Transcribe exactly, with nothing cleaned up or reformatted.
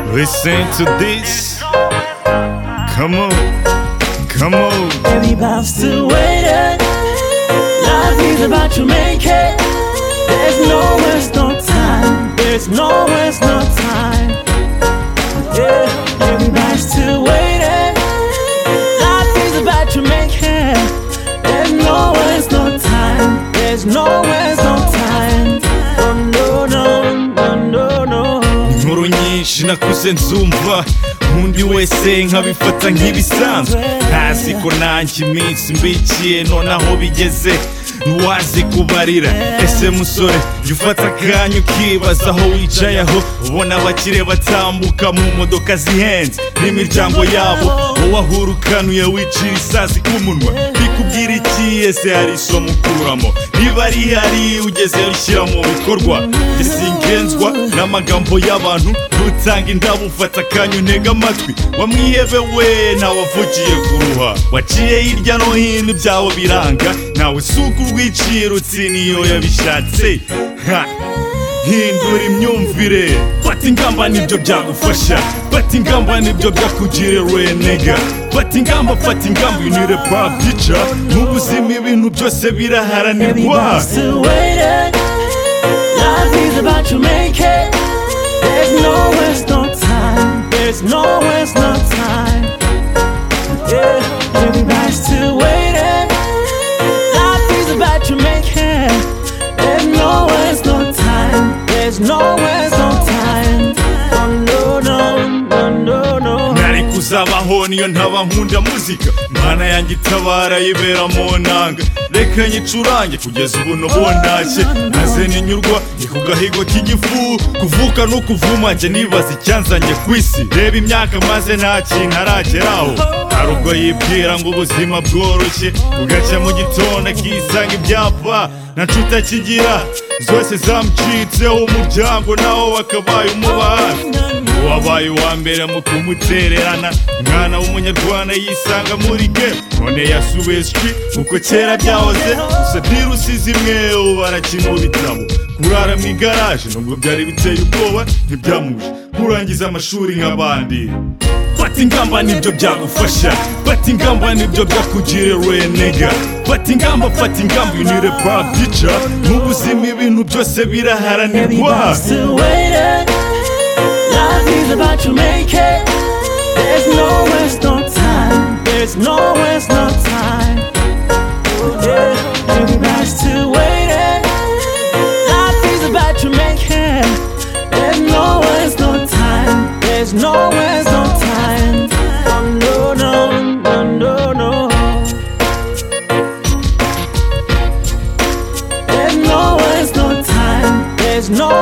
Listen to this. Come on, come on. Everybody's still waiting. Life is about to make it. There's no waste, no time. There's no waste, no time. Yeah, everybody's still waiting. Life is about to make it. There's no waste, no time. There's no waste, no time. Oh no, no, no, no, no. Inkuru nyinshi nakuze nzumva, undi wese nkabifata nk'ibisanzwe. Ntazi ko nanjye iminsi mbikiye none aho bigeze ntiwazi kubarira. Ese musore jya ufata akanya ukibaza aho wicaye aho ubona abakire batambuka mu modoka zihenze n'imiryango yabo, wowe ahura ukanuye wicira isazi ku munwa. Bikubwira iki? Ese hari isomo ukuramo? Niba ari hari ugezeyo ushyira mu bikorwa. Gisingenzwa n'amagambo y'abantu, ntutanga indabo ufata akanya untega amatwi. Wamwihebe we ntawe wavugiye kuruha, waciye hirya no hino ibyawo biranga. Nawe suka urwiciro utsi niyo yabishatse. Hindura imyumvire, fata ingamba nibyo byagufasha. Fata ingamba nibyo byakugirira nega. Fata ingamba, fata ingamba, you need a bad picture. Mu buzima ibintu byose biraharanirwa. Everybody's still waiting. Life is about to make it. There's no waste, no time. There's no waste, no time. Yeah, everybody's still waiting. Life is about to make it. There's no waste, no time. There's no waste, no time. Oh no, no, no, no, no. Nari kuzabaho niyo ntaba nkunda muzika. Mana yanjye itabara yibera mu nanga. Reka nyicurange kugeza ubu nubonashye. Naze ninyurwa ni ku gahigo k'igifu. Kuvuka no kuvuma njye nibaza icyanzanye ku isi. Reba imyaka maze nta kintu arageraho. Hari ubwo yibwira ngo ubuzima bworoshye, ugacya mu gitondo akisanga ibyapa nta nshuti akigira, zose zamucitseho. Umuryango nawo wakabaye umuba hafi, wabaye uwa mbere mu kumutererana. Mwana w'umunyarwanda yisanga muri game, none yasubiye street uko kera byahoze. Gusa ntirusize imwe ubu barakina ibitabo. Kurara mu igaraje nubwo byari biteye ubwoba ntibyamuje kurangiza amashuri nk'abandi. Fata ingamba nibyo byagufasha. Fata ingamba nibyo byakugirira nega. Fata ingamba, fata ingamba, you need a bad picture. Mu buzima ibintu byose biraharanirwa. Everybody's still waiting. Life is about to make it. There's no waste, no time. There's no waste, no time. Yeah, everybody's still waiting. Life is about to make it. There's no waste, no time. There's no waste, no time. Oh no, no, no, no, no. There's no waste, no time. There's no